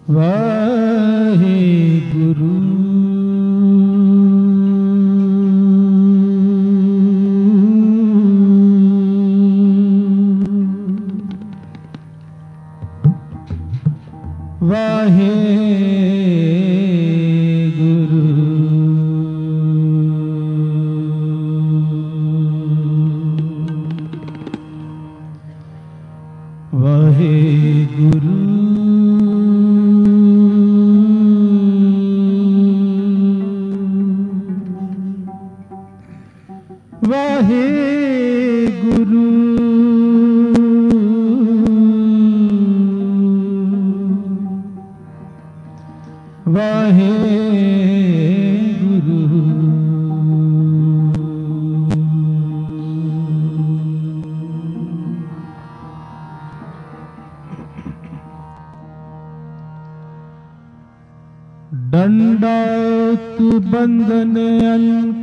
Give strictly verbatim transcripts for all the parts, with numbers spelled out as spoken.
वाहेगुरु वाहेगुरु वाहेगुरु वाहेगुरु वाहेगुरु दंडात बंधन अल्क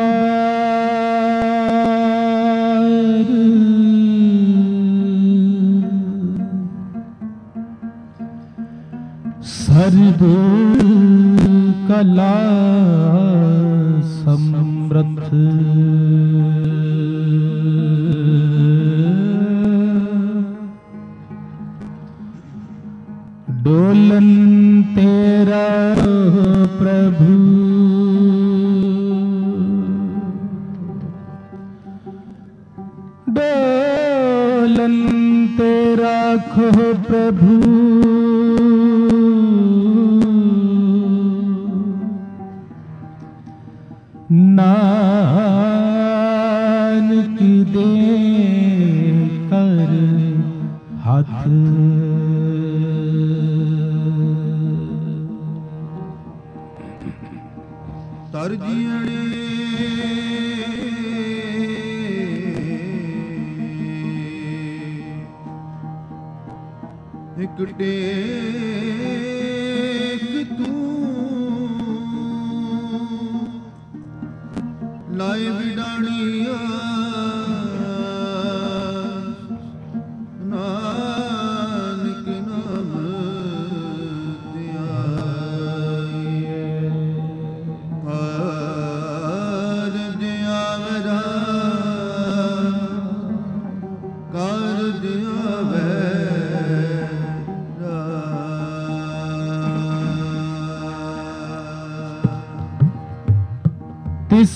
बार सर्व कला समृद्ध डोलन तेरा प्रभु डोलन तेरा खो प्रभु नानक दे कर हाथ तरजियणे एक टेक तू लाए बिडानिया नानक नाम तिस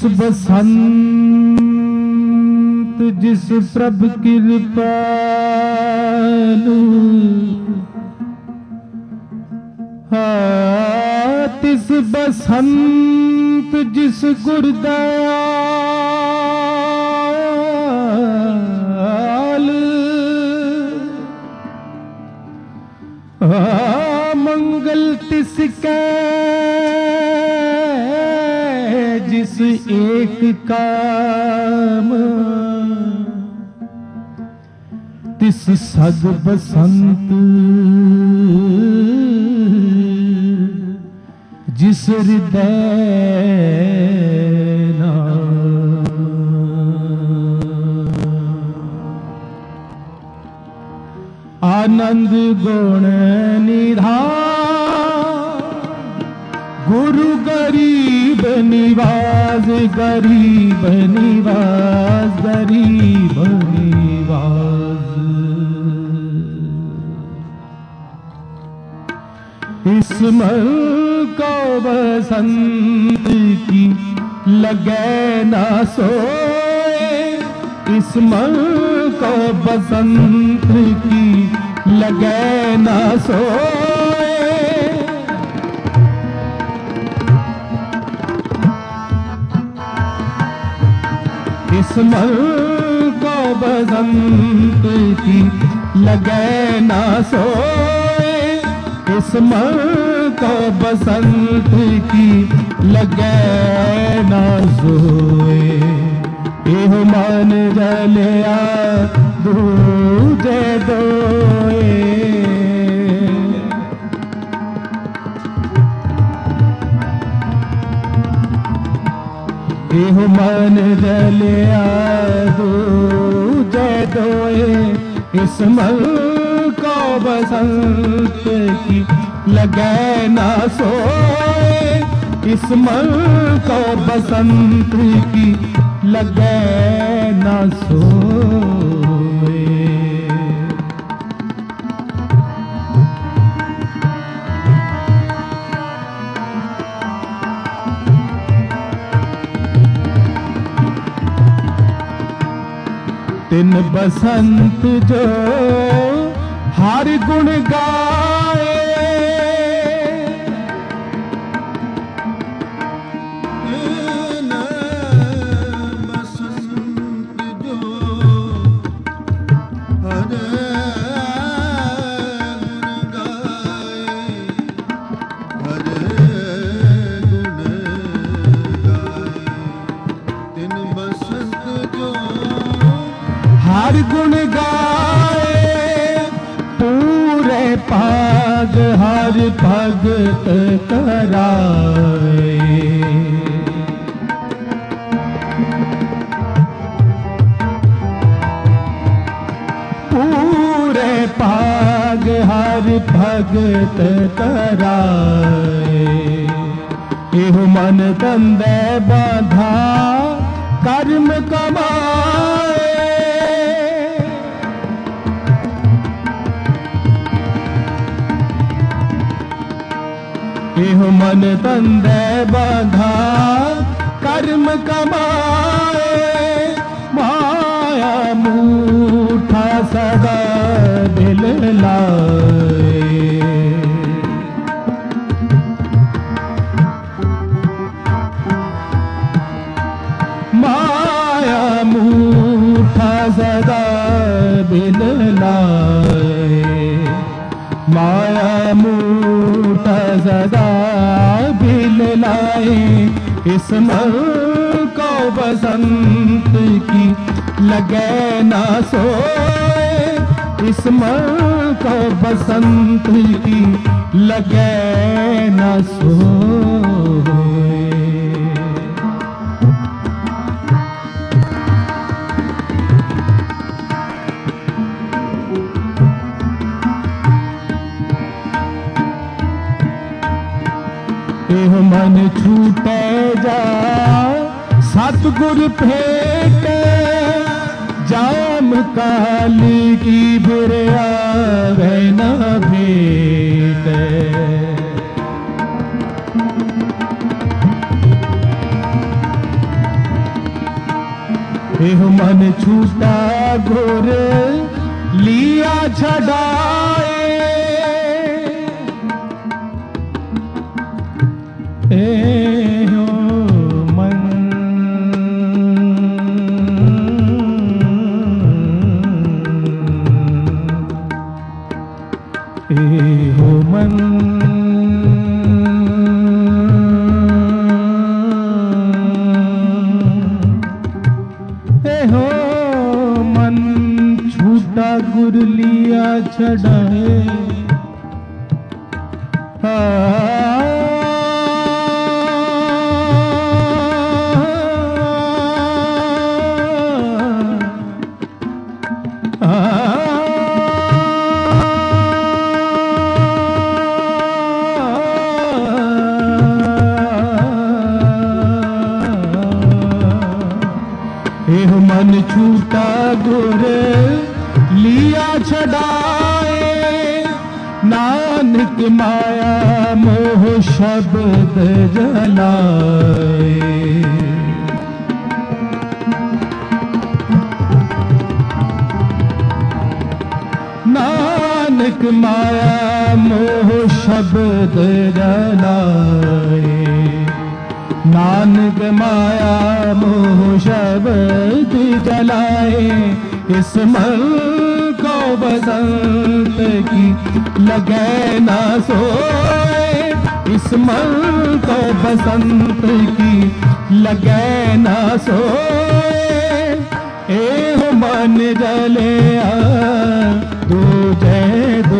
बसंत जिस प्रभ कृपालु हाँ तिस बसंत जिस गुरदयाल हाँ मंगल तिसके जिस एक काम तिस सद बसंत जिस हृदय आनंद गुण निधान गुरु गरीब निवास गरीब निवास गरीब निवास इस मन को बसंत की लगे ना सोए इस मन को बसंत की लगे ना सोए इस मन को बसंत की लगे ना सोए इस मन को बसंत की लगे ना सोए एह मन जलिया दूजे दोए एह मन जलिया दूजे दोए इस मन को बसंत की लगे ना सोए, इस मन को बसंत की लगे ना सोए। तिन बसंत जो हर गुण गाए, तिन बसंत जो हर गुण गाए, हर गुण गाए। तिन बसंत जो हर गुण गाए, पूरे पाग हर भगत कराए। पूरे पाग हर भगत कराए। एहु मन तंदे बाधा कर्म कमाए। एहु मन तंदे बाधा कर्म कमाए। माया मूठा सदा दिल लाए। माया मूठा सदा दिल लाए। माया मूठा सदा बिल लाए। इस मन को बसंत की लगे ना सोए। इस मन को बसंत की लगे ना सोए। एह मन छूटे जा सतगुर भेंट। जाम काली की फिर आवे न भेंट। एह मन छूटा गुर लिया छड़ाए। एहो मन एहो मन एहो मन छूटा गुर लिया छड़ाए। एह मन छूटा गुर लिया छड़ाए। नानक माया मोह शब्द जलाए। नानक माया मोह शब्द जलाए। नानक माया मोह शब्द जलाए। इस मन को बसंत की लगे ना सोए। इस मन को बसंत की लगे ना सोए। एह मन जले दो जय दो।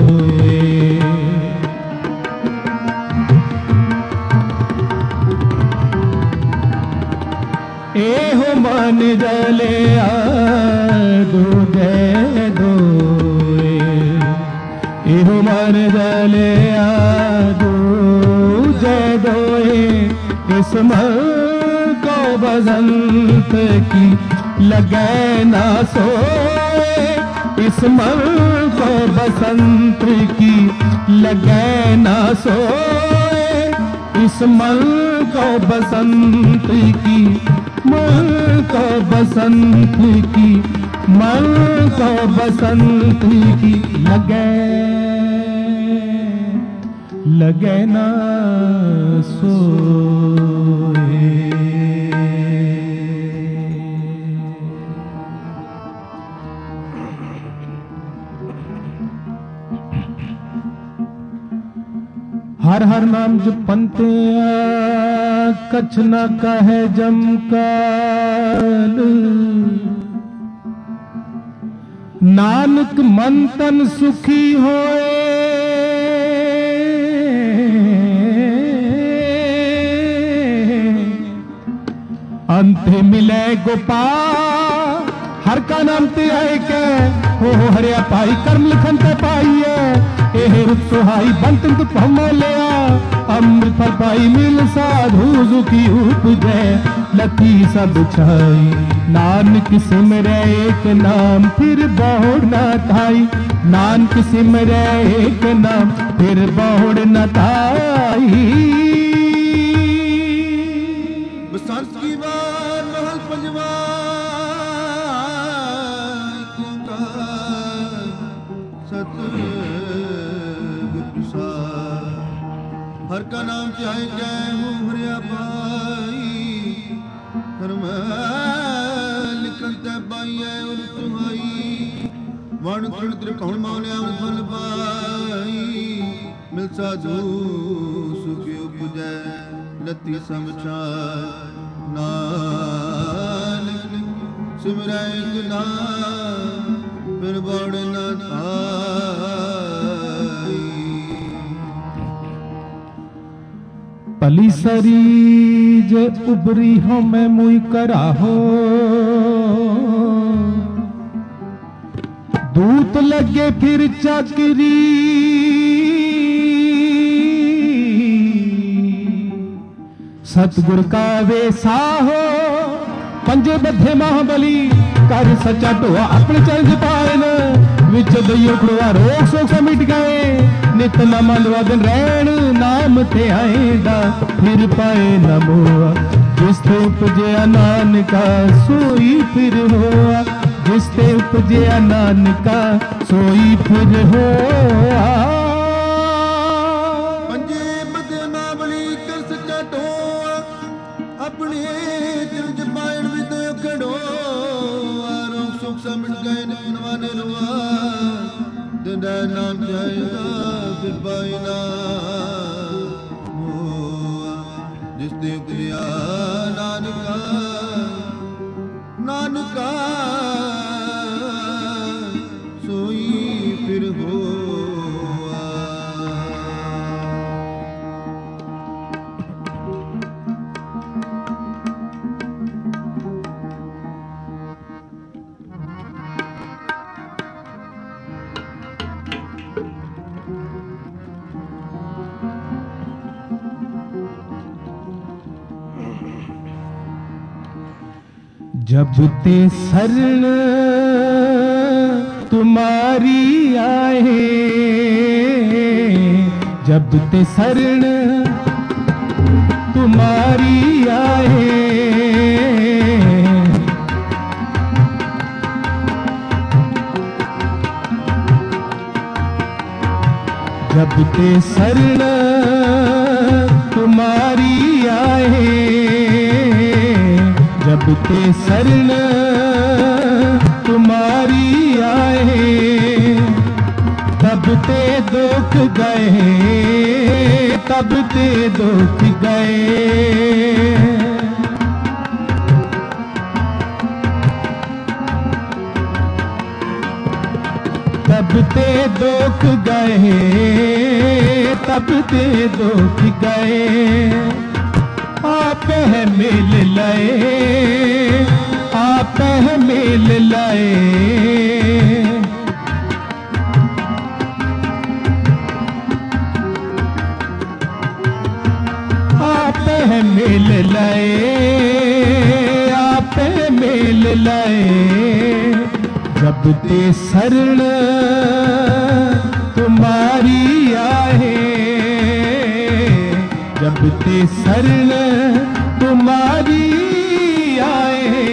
एहो मन जले दो जय दो। एहो हो मन जले दूजे दोए इस मन को बसंत की लगे ना सोए इस मन को बसंत की लगे ना सोए इस मन को बसंत की मन को बसंत की मन को बसंत की लगे लगे ना सोए। हर हर नाम जपंते कछ न कहे जमकाल नानक मन तन सुखी होए अंत मिले गोपाल हर का नाम ते आए के हो हो हरिया पाई कर्म लिखन ते पाइए एह रुत सुहाई बंत भमो लिया अमृत फल पाई मिल साधु सुखी उपजय लती सब छाई नानक सिमरे एक नाम फिर बहुड़ न थाई नानक सिमरे एक नाम फिर बहुड़ न थाई। बसंत की बार महल पंजवा हर का नाम चाहे जय हो हरिया भाई कर्म लिखन ते बाई है उन तुम्हारी वण कुण त्रिकोण माने अमृत फल पाई मिल साधु सुखी उपजै लती समझाय नानक सिमरै एक नाम फिर बड़ न थाई। पली सरीज उबरी हो मैं मुई करा हो दूत लगे फिर चाकरी सतगुर का वेसा हो पंजे बद्धे महाबली कर सच्चा ढोआ अपने चरण पाए न विच दइयो खड़ुआ रोग सोग से मिट गए नित नाम दिन रैन नाम ते आएदा फिर पाए न मोआ जिस ते उपजया नानका सोई फिर होआ जिस ते उपजया नानका सोई फिर होआ। पंजे बदे मावली कर सच्चा ढोआ अपने चरण पाए विद खड़ो रोग सोग से मिट गए नित नवाने रुआ दिन नाम जाएगा फिर पाए ना जिस ते उपजया नानका नानका सोई फिर होआ। जब ते शरण तुम्हारी आए जब ते शरण तुम्हारी आए जब ते शरण तुम्हारी आए जब ते शरण तुम्हारी आए तब ते दुख गए तब ते दुख गए तब ते दुख गए तब ते दुख गए आप है मिल लाए आप है मिल लाए लाए जब ते शरण तुम्हारी आए, जब ते शरण तुम्हारी आए।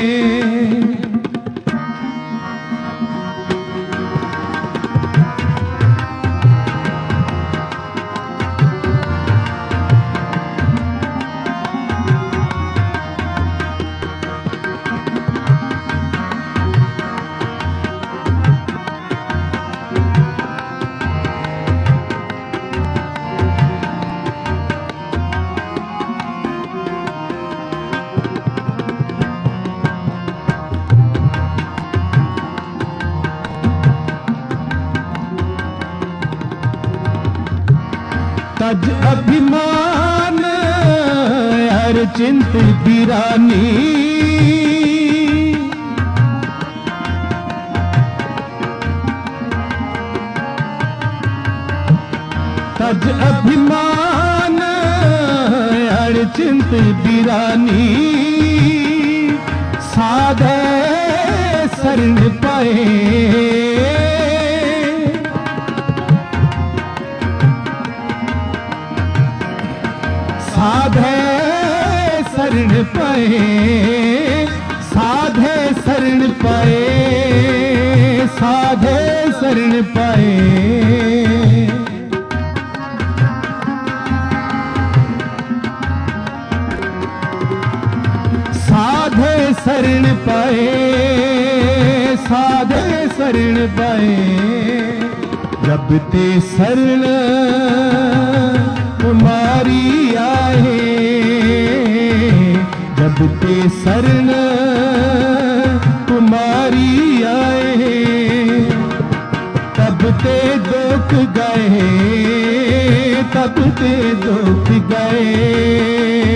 तज अभिमान हर चिंत बिरानी, तज अभिमान हर चिंत बिरानी, साधे शरण पाए साधे शरण पाए, साधे शरण पाए, साधे शरण पाए। साधे शरण पाए, साधे शरण पाए, जब ते शरण तुम्हारी आए, जब ते शरण तुम्हारी आए, तब ते दुख गए, तब ते दुख गए।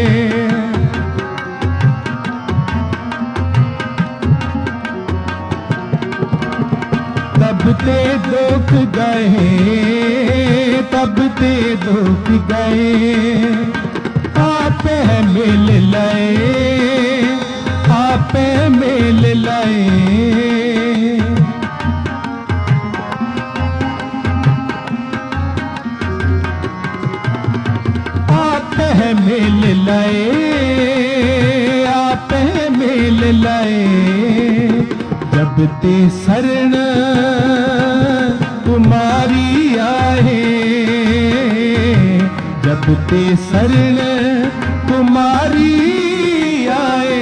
तब ते दुख गए, तब ते दुख गए। आपे मिल लाए, आपे मिल लाए, आपे मिल लाए, आपे मिल लाए, जब ते शरण तुम्हारी आए, जब ते शरण तुम्हारी आए।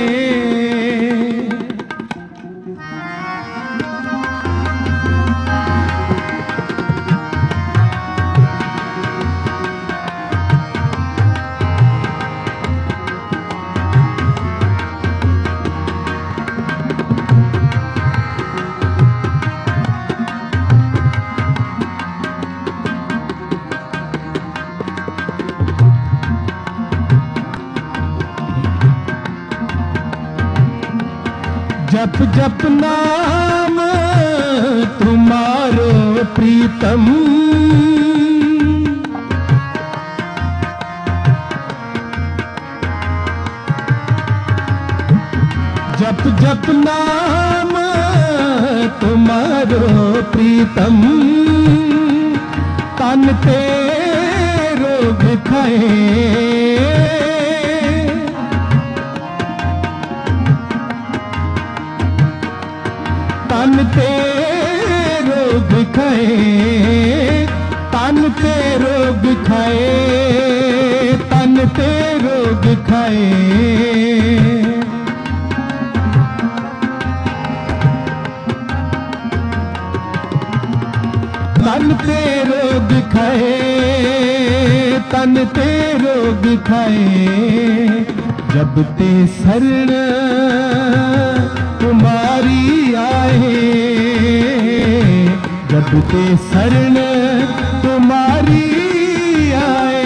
जप जप नाम तुम्हारो प्रीतम, जप जप नाम तुम्हारो प्रीतम, तन ते रोग खाए, तन ते रोग खाए, तन ते रोग खाए, तन ते रोग खाए। तन ते रोग खाए, तन ते रोग खाए, जब ते शरण तुम्हारी आए, जब ते शरण तुम्हारी आए।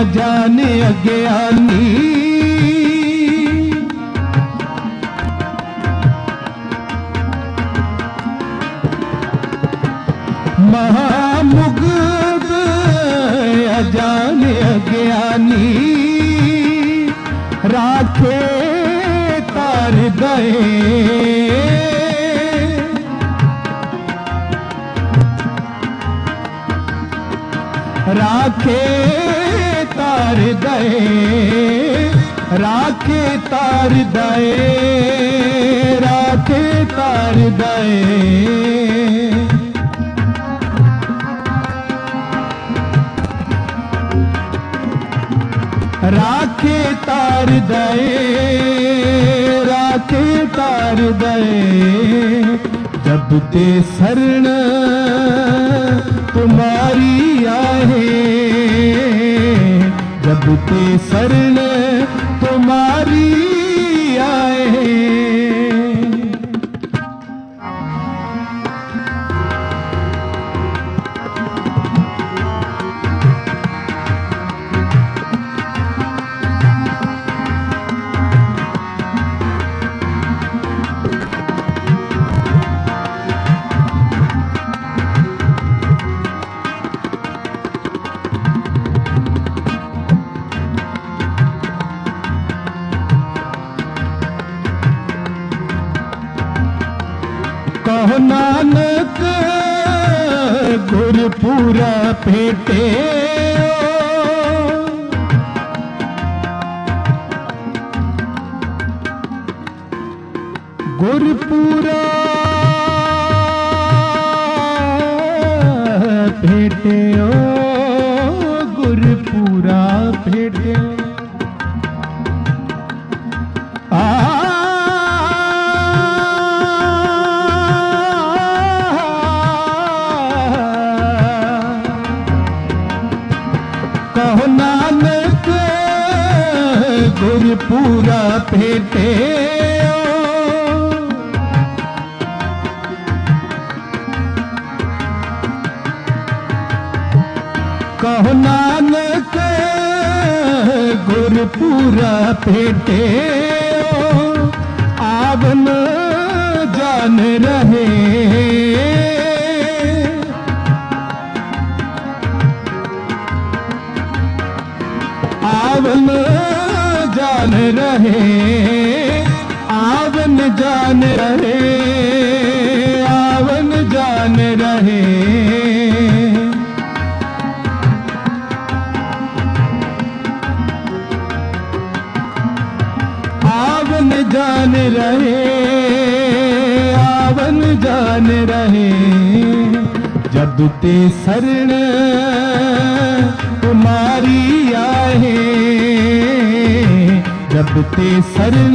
अजान अज्ञानी महामुग्ध अजान अज्ञानी राखे तार गए राखे तार दए राखे तार दए राखे तार दए राखे तार दए राखे तार दए जब ते शरण तुम्हारी आहे जब ते शरण तुम्हारी आए कहो नानक गुरपुरा भेटे गुरपुरा भेटे ओ गुरपुरा भेटे कहो नानक गुरपुरा भेटे कहो नानक गुरपुरा भेटे आवन जान रहे आवन जान रहे आवन जान रहे आवन जान रहे आवन जान रहे आवन जान रहे जब ते शरण तुम्हारी आहे जब ते शरण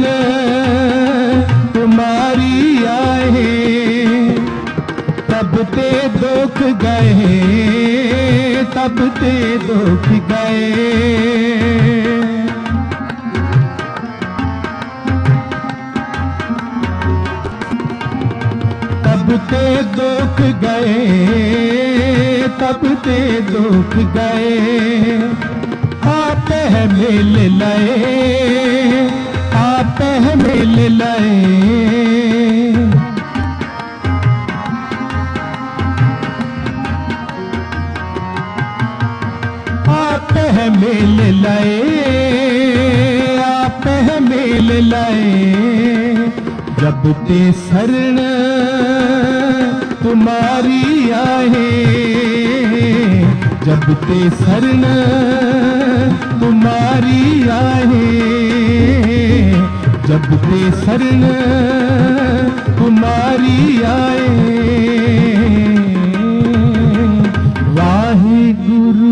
तुम्हारी आहे तब ते दुख गए तब ते दुख गए तब ते दुख गए तब ते दुख गए आप है मिल लए आप है मिल लए आप है मिल लए आप है मिल लए जब ते शरण तुम्हारी आहे जब ते शरण तुम्हारी आहे जब ते शरण तुम्हारी आए वाहिगुरु।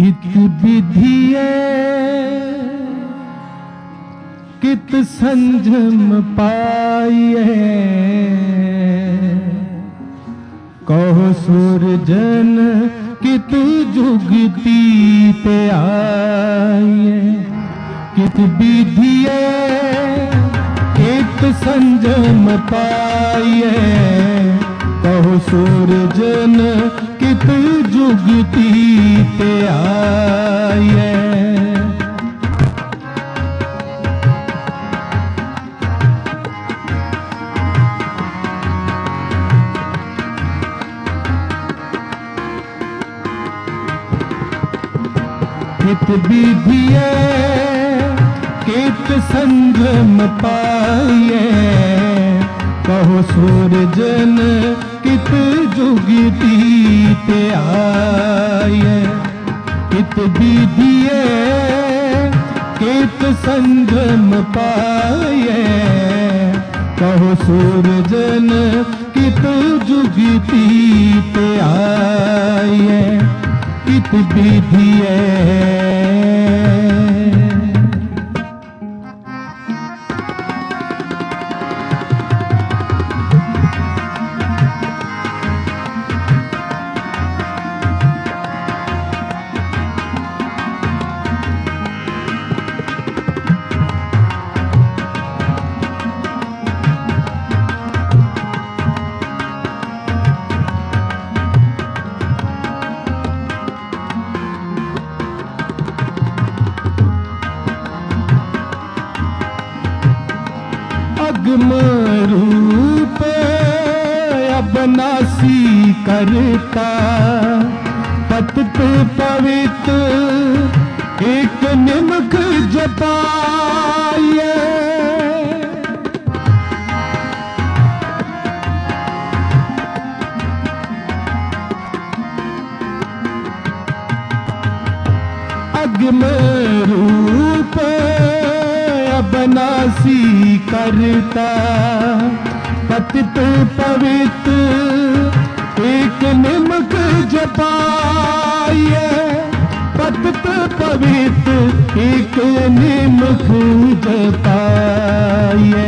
कित विधिये कित संजम पाइए, कहो सूरजन कित जुगती पे आइए। कित विधिये कित संजम पाइए, कहो सूरजन कित जुगती पे आइए। कित विधिये कित संजम पाइए, कहो सूरजन कित जुगती पे आइए। कित विधिये कित संजम पाइए, कहो सूरजन कित जुगती पे आइए। कित विधिये अगम रूप अबनासी करता, पतित पवित्र एक निमक जपाइए। अगम रूप अबनासी करता, पतित पवित्र एक निमक जपाइए। पतित पवित्र एक निमक जपाइए।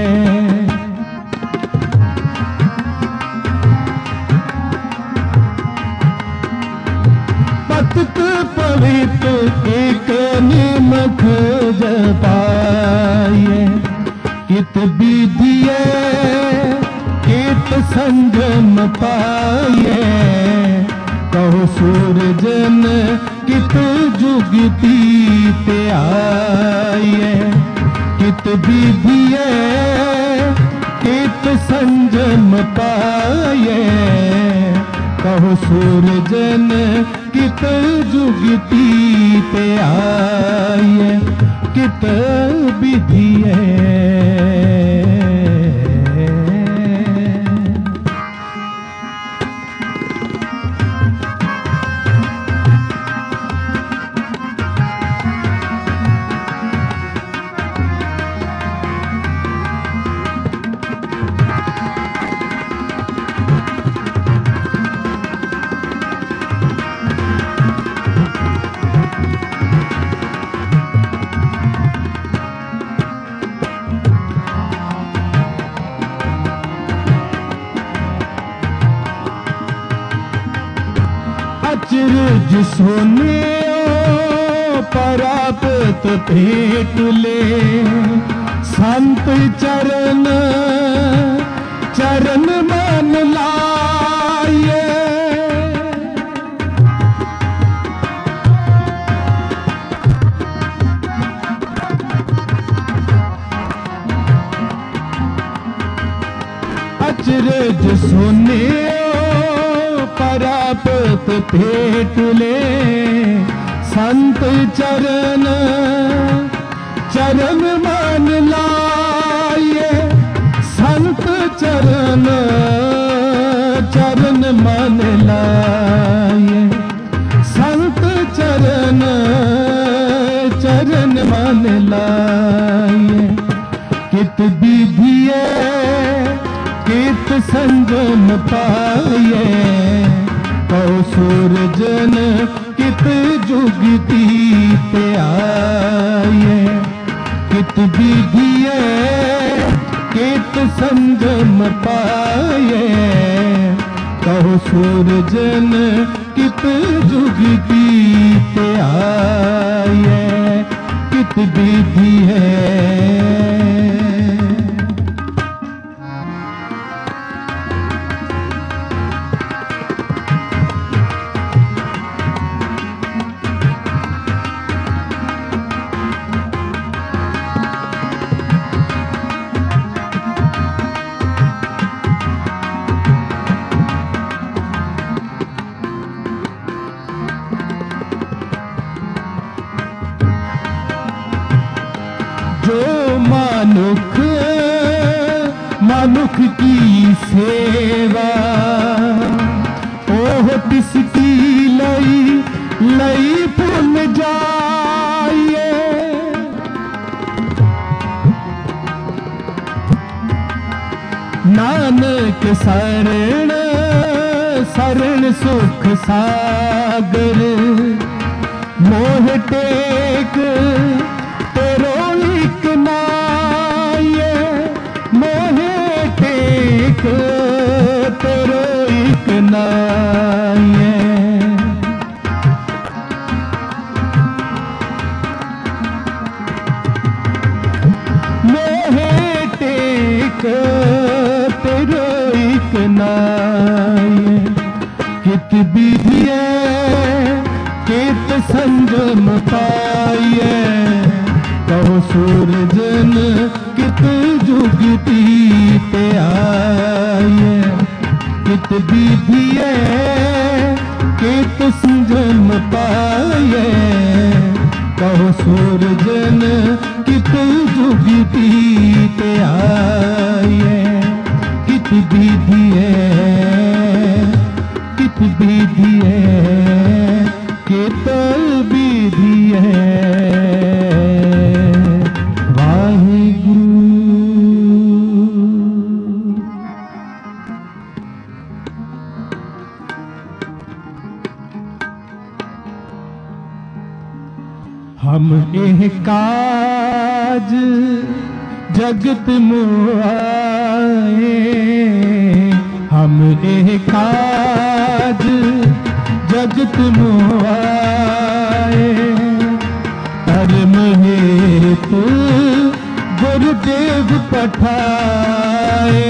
पतित पवित्र एक निमक जपाइए। कित विधिये कित संजम पाइए, कहो सूरजन कित जुगती पे आइए। कित विधिये कित संजम पाइए, कहो सूरजन कित जुगती पे आइए। कित विधिये अचरज सोने परापत भेंट ले, संत चरण चरण मन लाइए। अचरज सोने परापत भेंट ले, संत चरण चरण मन लाइए। संत चरण चरण मन लाइए। संत चरण चरण मन लाइए। कित विधिये कित संजम पाइए, कहो सूरजन कित जुगती ते आए, कित विधिए कित संजम पाए, कहो सूरजन कित जुगती ते आए, कित विधि है। जो मानुख मानुख की सेवा, ओह तिसकी लई लई भुल जाइए, नानक शरण शरण सुख सागर, मोह टेक तेरो एक नाये, मोह टेक तेरो एक नाये। मोह टेक तेरो एक नाये, कित विधिए कित संजम पाइए, कहो सूरजन कित जुगती ते आए, कित विधिए कित संजम पाए, कहो सूरजन कित जुगती ते आए, कित विधिए कित विधिए कित विधिए। हम एह काज जगत मुआए, हम एह काज जगत मुआए, धर्म हेतु गुरुदेव पठाए,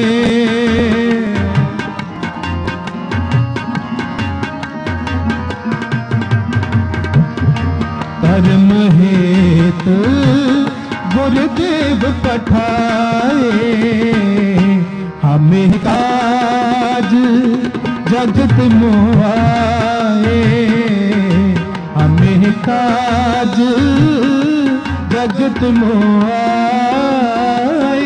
धर्म हेतु गुरुदेव पठाए, हमें काज जगत मुआए, हमें काज जगत मुआए।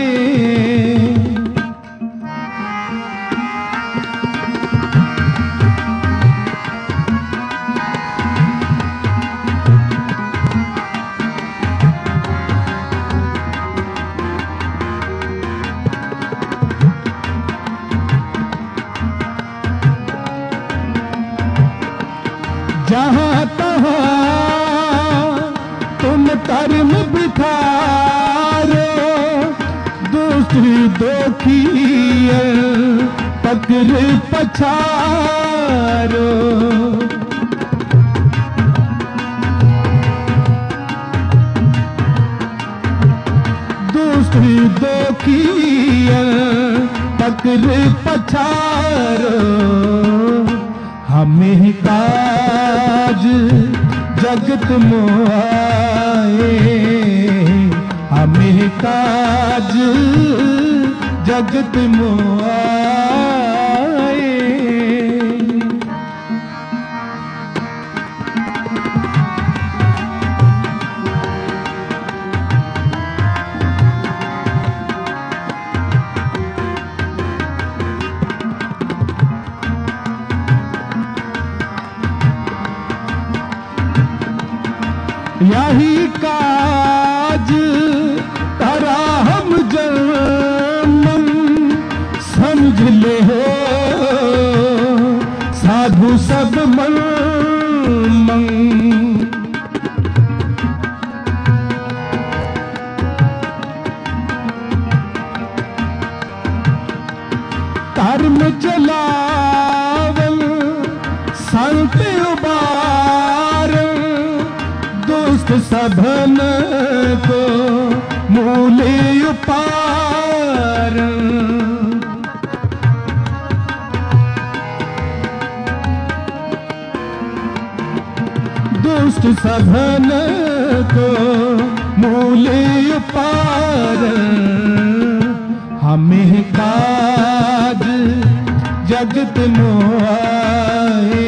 जहाँ तहाँ तुम कर्म बिठारो, दूसरी दोखी पकड़ पछारो, दूसरी दोखी पकड़ पछारो, हमें काज जगत मुआए, हमें काज जगत मुआए। यही काज तारा हम जन्म समझ ले हो, साधु सब मन मंग कर्म चलावल संत उबार, दुष्ट सभन को मूले उपार। दुष्ट सभन को मूले उपार, हमें काज जगत मोआए,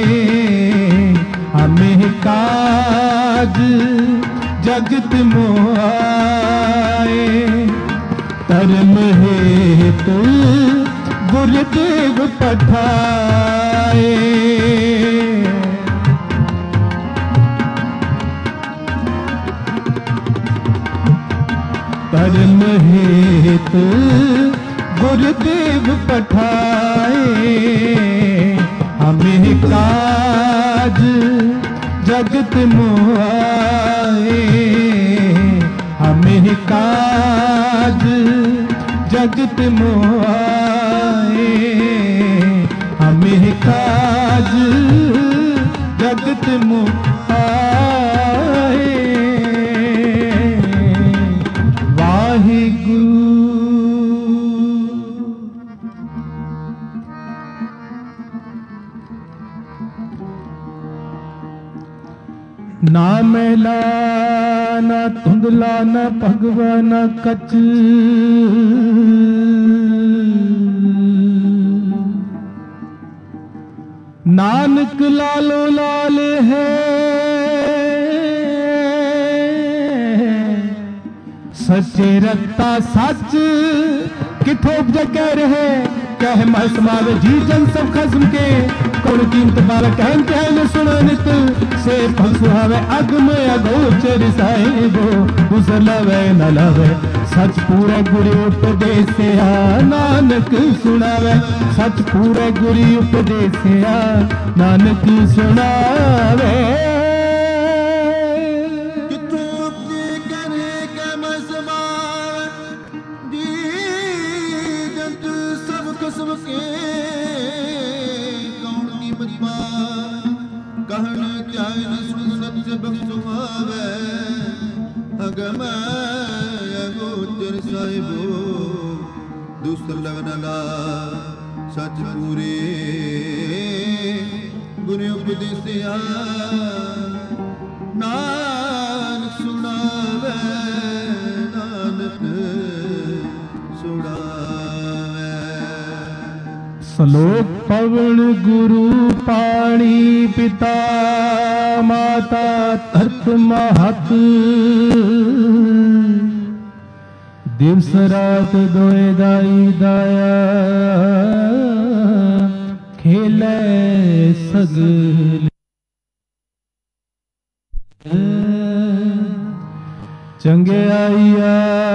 हमें काज जगत मोआए। कर्म हेतु गुरुदेव पठाए, कर्म हेतु गुरुदेव पठाए, हमें काज जगत मोआए, हमें काज जगत मोआए, हमें काज जगत मोआए। वाहिगुरु ना मैला ना धुंधला ना भगवा ना कच, नानक लालो लाल है सच्चे रत्ता सच किथों उपजे कह रहे कह मैं समावे जी जन सब खस्म के कौन कीमत बाल कहन कहन सुनो नित से फसुहावे अगम अगोचर साहिबो उस लवे न लवे सच पूरे गुरु उपदेश आ नानक सुनावे सच पूरे गुरु उपदेश आ नानक सुनावे। दूसर लगनला सच पूरे गुरु उपदेसिया नानक सुनावे नानक सुनावे। श्लोक पवन गुरु पाणी पिता माता तर्क महत दिवस रात दोए दाई दाया खेले सगल चंगे आइया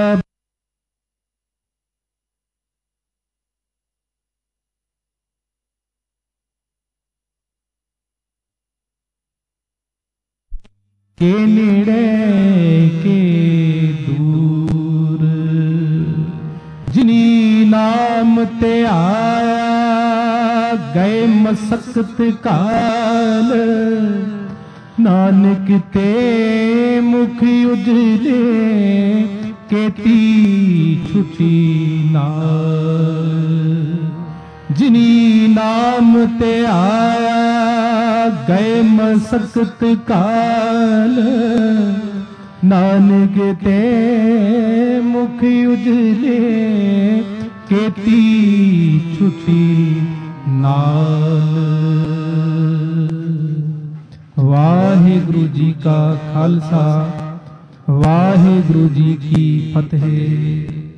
के नेड़े के दूर जिनी नाम ते आया गए मसकत काल नानक ते मुख उजले केती छुटी नाल जिनी नाम ते आया गए मसकत काल नानक ते मुख उजले केती छुटी नाल। वाहिगुरु जी का खालसा वाहिगुरु जी की फतेह।